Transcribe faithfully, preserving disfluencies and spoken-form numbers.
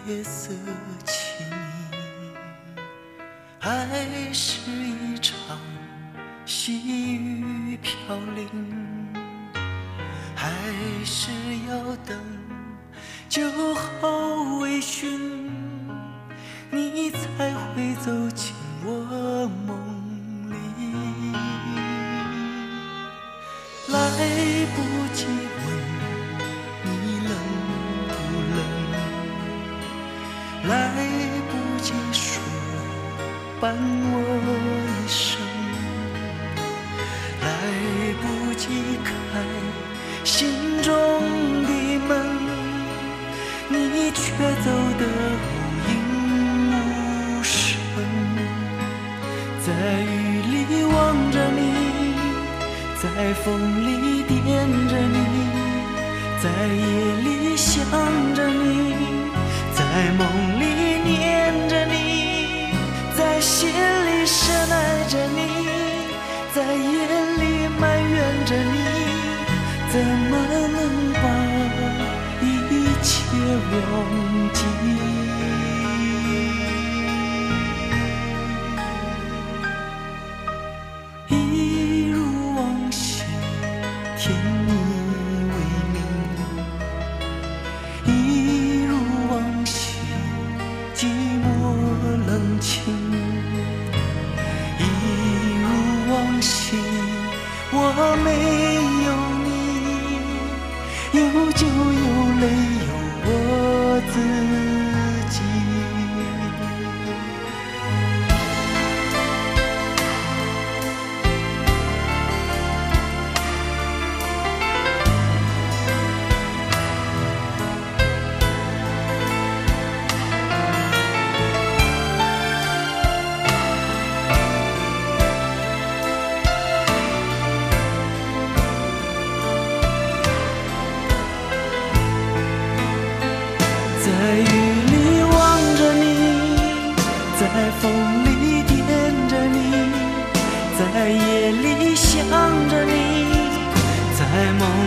月色情，爱是一场细雨飘零，还是要等酒后微醺，你才会走进我梦里。来不及问你冷不冷，来不及说伴我一生，来不及开心中的门，你却走得无影无声。在雨里望着你，在风里惦着你，在夜里想着你，在梦里念着你，在心里深爱着你，在夜里埋怨着你，怎么能把一切忘记？一如往昔，天已未明；一如往昔，寂寞冷清。一如往昔，我没有你，有酒有泪有我自己。在雨里望着你，在风里惦着你，在夜里想着你，在梦